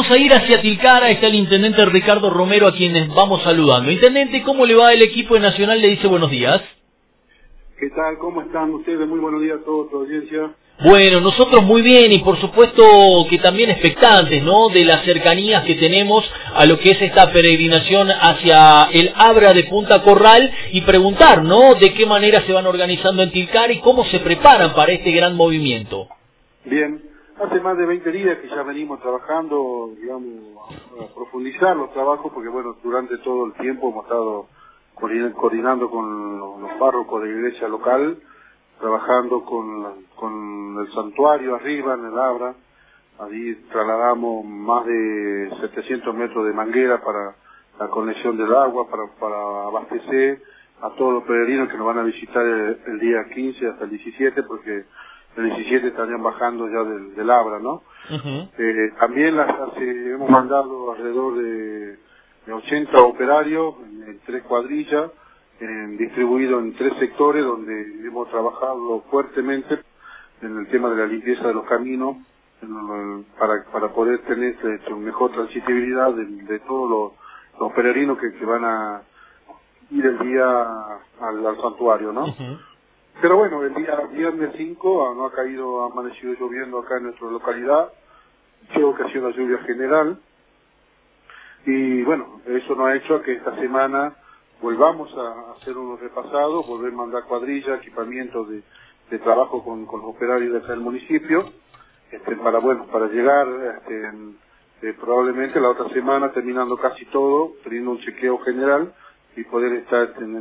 vamos a ir hacia Tilcara, está el intendente Ricardo Romero, a quienes vamos saludando. Intendente, ¿cómo le va el equipo de Nacional? Le dice buenos días. ¿Qué tal? ¿Cómo están ustedes? Muy buenos días a toda tu audiencia. Bueno, nosotros muy bien y por supuesto que también expectantes, ¿no?, de las cercanías que tenemos a lo que es esta peregrinación hacia el Abra de Punta Corral y preguntar, ¿no?, de qué manera se van organizando en Tilcara y cómo se preparan para este gran movimiento. Bien, hace más de 20 días que ya venimos trabajando, digamos, a profundizar los trabajos, porque bueno, durante todo el tiempo hemos estado coordinando con los párrocos de la iglesia local, trabajando con el santuario arriba en el Abra. Allí trasladamos más de 700 metros de manguera para la conexión del agua, para abastecer a todos los peregrinos que nos van a visitar el día 15 hasta el 17, porque el 17 estarían bajando ya del Abra, ¿no? También hemos mandado alrededor de 80 operarios en 3 cuadrillas, distribuidos en 3 sectores donde hemos trabajado fuertemente en el tema de la limpieza de los caminos, para poder tener mejor transitibilidad de todos los peregrinos que van a ir el día al santuario, ¿no? Pero bueno, el día viernes 5 no ha amanecido lloviendo acá en nuestra localidad, creo que ha sido una lluvia general, y bueno, eso nos ha hecho que esta semana volvamos a hacer unos repasados, volver a mandar cuadrillas, equipamiento de trabajo con los operarios de acá del municipio, para llegar probablemente la otra semana terminando casi todo, teniendo un chequeo general y poder estar en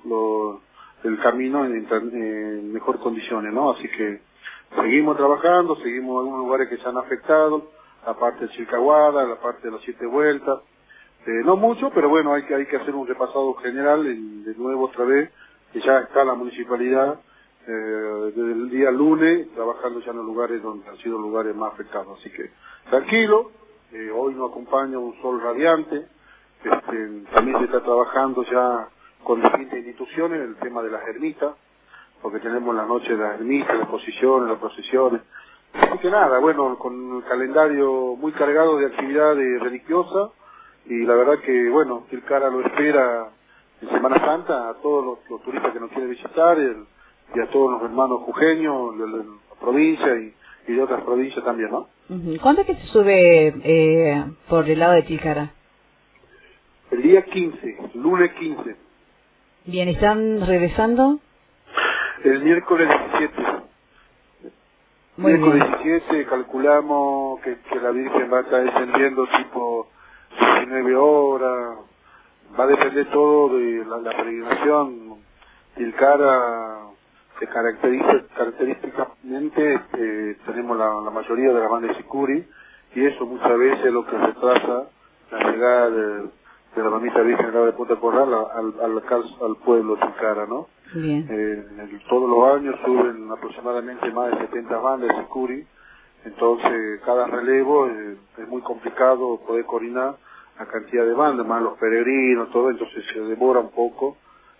el camino en mejor condiciones, ¿no? Así que seguimos trabajando, seguimos en algunos lugares que se han afectado, la parte de Chilcahuada, la parte de las 7 vueltas, no mucho, pero bueno, hay que hacer un repasado general de nuevo otra vez, que ya está la municipalidad desde el día lunes trabajando ya en los lugares donde han sido lugares más afectados. Así que tranquilo, hoy nos acompaña un sol radiante, también se está trabajando ya con distintas instituciones el tema de las ermitas, porque tenemos la noche de las ermitas, las exposiciones, las procesiones. Así que nada, bueno, con el calendario muy cargado de actividades religiosas, y la verdad que, bueno, Tilcara lo espera en Semana Santa a todos los turistas que nos quieren visitar, y a todos los hermanos jujeños de la provincia y de otras provincias también, ¿no? ¿Cuándo es que se sube por el lado de Tilcara? El día 15, lunes 15. Bien, ¿están regresando? El miércoles 17. Muy miércoles bien. 17 calculamos que la Virgen va a estar descendiendo tipo 19 horas. Va a depender todo de la peregrinación. Tilcara se característicamente tenemos la mayoría de las bandas de Sicuri, y eso muchas veces es lo que retrasa la llegada de la mamita Virgen de la de Punta Corral al pueblo de Tilcara, ¿no? Bien. Todos los años suben aproximadamente más de 70 bandas de Sicuri, entonces cada relevo es muy complicado poder coordinar la cantidad de bandas, más los peregrinos, todo, entonces se demora un poco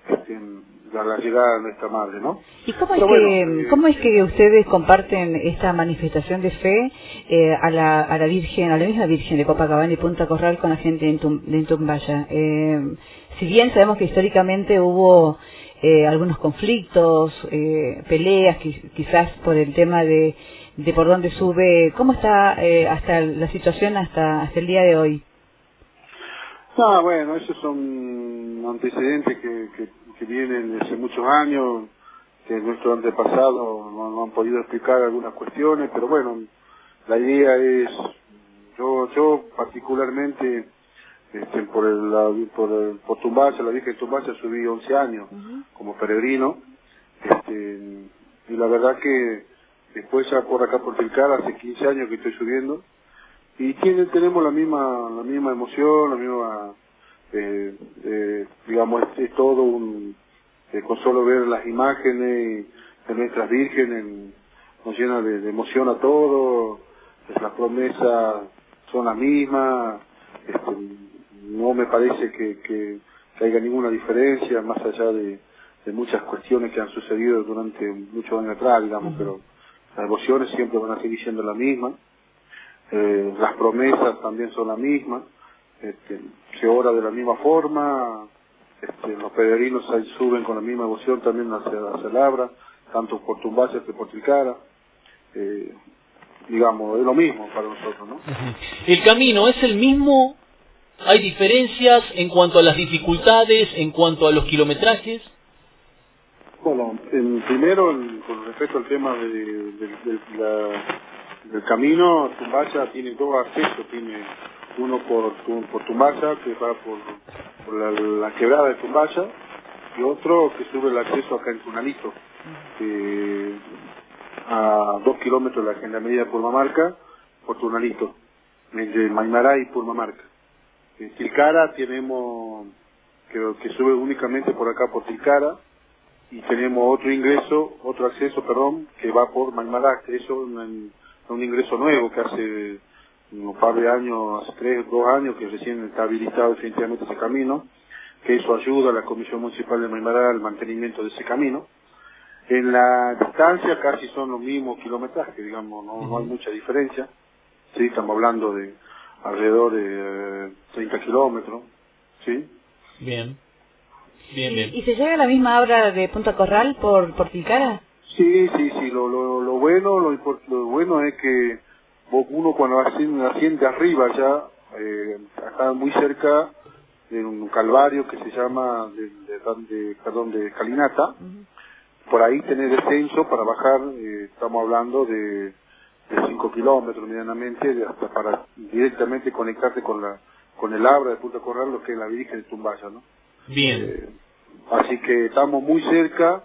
la llegada de nuestra madre, ¿no? ¿Y cómo es que ustedes comparten esta manifestación de fe a la Virgen, a la misma Virgen de Copacabana y Punta Corral con la gente de Tumbaya? Si bien sabemos que históricamente hubo algunos conflictos, peleas, quizás por el tema de por dónde sube, ¿cómo está hasta la situación hasta el día de hoy? Bueno, esos son antecedentes que vienen desde muchos años, que nuestros antepasados no han podido explicar algunas cuestiones, pero bueno, la idea es, yo particularmente, por Tumbaya, la Virgen de Tumbaya subí 11 años como peregrino, y la verdad que después ya por acá por Tilcara hace 15 años que estoy subiendo, y tenemos la misma emoción, la misma, digamos, es todo con solo ver las imágenes de nuestras vírgenes nos llena de emoción a todos, las promesas son las mismas, no me parece que haya ninguna diferencia, más allá de muchas cuestiones que han sucedido durante muchos años atrás, digamos, pero las devociones siempre van a seguir siendo las mismas. las promesas también son las mismas, se ora de la misma forma, los peregrinos ahí suben con la misma devoción también hacia el Abra, tanto por Tumbacha que por Tilcara, digamos, es lo mismo para nosotros, ¿no? ¿El camino es el mismo? ¿Hay diferencias en cuanto a las dificultades, en cuanto a los kilometrajes? Bueno, primero, con respecto al tema del camino, Tumbacha tiene dos accesos, tiene uno por Tumbacha, que va por la quebrada de Tumbacha, y otro que sube el acceso acá en Tunalito, a 2 kilómetros de la Gendarmería de Purmamarca, por Tunalito, entre Maimará y Purmamarca. En Tilcara tenemos, que sube únicamente por acá por Tilcara, y tenemos otro acceso, que va por Maimará, que eso es un ingreso nuevo que hace un par de años, hace 2 años que recién está habilitado definitivamente ese camino, que eso ayuda a la Comisión Municipal de Maimará al mantenimiento de ese camino. En la distancia casi son los mismos kilometrajes, digamos, no hay mucha diferencia. Sí, estamos hablando de alrededor de 30 kilómetros, ¿sí? Bien. ¿Y se llega a la misma obra de Punta Corral por Tilcara? Sí, lo bueno es que uno cuando asciende arriba ya, acá muy cerca de un calvario que se llama de Calinata, por ahí tener descenso para bajar, estamos hablando de 5 kilómetros medianamente, hasta para directamente conectarte con el Abra de Punta Corral, lo que es la Virgen de Tumbacha, ¿no? Bien. Así que estamos muy cerca,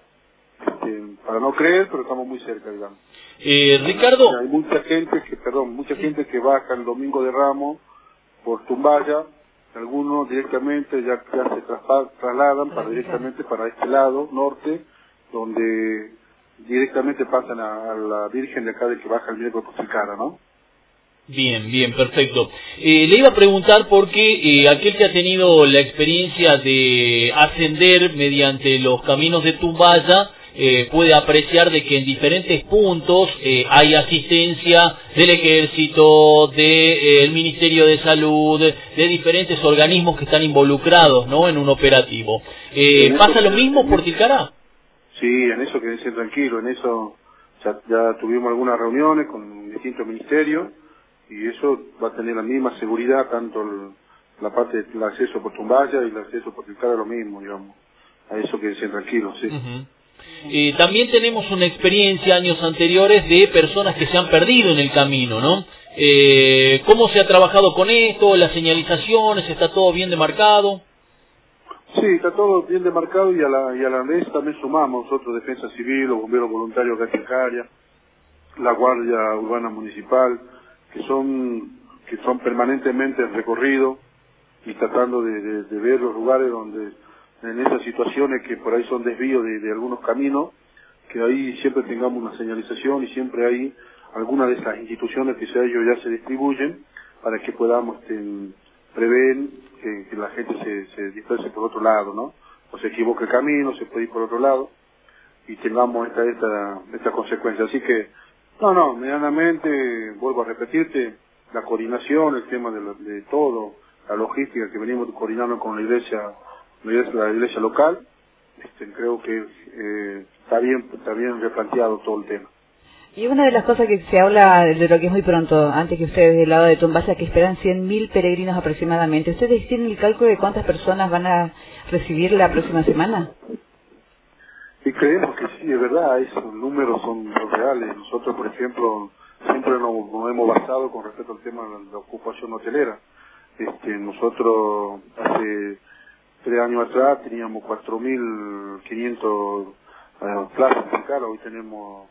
para no creer, pero estamos muy cerca, digamos. Ricardo. Hay mucha gente que baja el Domingo de Ramos por Tumbacha, algunos directamente ya se trasladan directamente para este lado, norte, donde directamente pasan a la Virgen de acá de que baja el miércoles por Tilcara, ¿no? Bien, perfecto. Le iba a preguntar porque aquel que ha tenido la experiencia de ascender mediante los caminos de Tumbacha puede apreciar de que en diferentes puntos hay asistencia del Ejército, del Ministerio de Salud, de diferentes organismos que están involucrados, ¿no?, en un operativo. ¿Pasa lo mismo por Tilcara? Sí, en eso quédense tranquilo, en eso ya tuvimos algunas reuniones con distintos ministerios, y eso va a tener la misma seguridad, tanto la parte del acceso por Tumbacha y el acceso por Tilcara, lo mismo, digamos. A eso quédense tranquilos, sí. También tenemos una experiencia años anteriores de personas que se han perdido en el camino, ¿no? ¿Cómo se ha trabajado con esto? ¿Las señalizaciones? ¿Está todo bien demarcado? Sí, está todo bien demarcado, y a la vez también sumamos nosotros Defensa Civil, los bomberos voluntarios de Tilcara, la Guardia Urbana Municipal, que son permanentemente en recorrido y tratando de ver los lugares donde, en esas situaciones que por ahí son desvíos de algunos caminos, que ahí siempre tengamos una señalización y siempre hay alguna de esas instituciones que ellos ya se distribuyen para que podamos prever que la gente se disperse por otro lado, ¿no? O se equivoque el camino, se puede ir por otro lado y tengamos esta consecuencia. Así que, medianamente, vuelvo a repetirte, la coordinación, el tema de todo, la logística que venimos coordinando con la iglesia local, creo que está bien replanteado todo el tema. Y una de las cosas que se habla de lo que es muy pronto, antes que ustedes del lado de Tumbacha, que esperan 100.000 peregrinos aproximadamente. ¿Ustedes tienen el cálculo de cuántas personas van a recibir la próxima semana? Y creemos que sí, es verdad, esos números son reales. Nosotros, por ejemplo, siempre nos hemos basado con respecto al tema de la ocupación hotelera. Nosotros hace 3 años atrás teníamos 4.500 plazas en Tilcara, hoy tenemos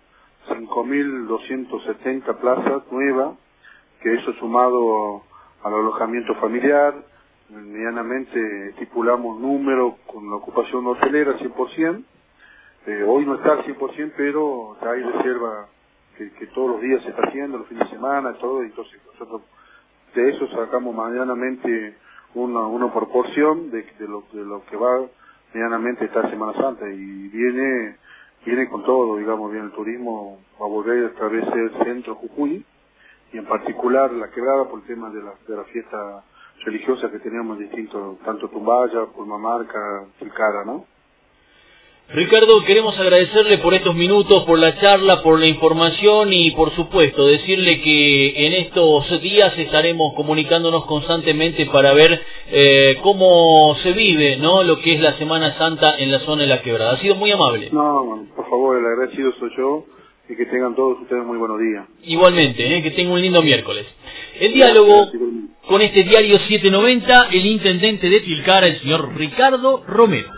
5.270 plazas nuevas, que eso sumado al alojamiento familiar, medianamente estipulamos números con la ocupación hotelera 100%. Hoy no está al 100%, pero ya hay reserva que todos los días se está haciendo, los fines de semana, todo, entonces nosotros de eso sacamos medianamente una proporción de lo que va medianamente esta Semana Santa, y viene con todo, digamos, viene el turismo, va a volver a través del centro Jujuy, y en particular La Quebrada por el tema de la fiesta religiosa que teníamos distintos, tanto Tumbaya, Purmamarca, Tilcara, ¿no? Ricardo, queremos agradecerle por estos minutos, por la charla, por la información y por supuesto decirle que en estos días estaremos comunicándonos constantemente para ver cómo se vive, ¿no?, lo que es la Semana Santa en la zona de La Quebrada. Ha sido muy amable. No, por favor, el agradecido soy yo y que tengan todos ustedes muy buenos días. Igualmente, que tengan un lindo miércoles. El diálogo con este diario 790, el intendente de Tilcara, el señor Ricardo Romero.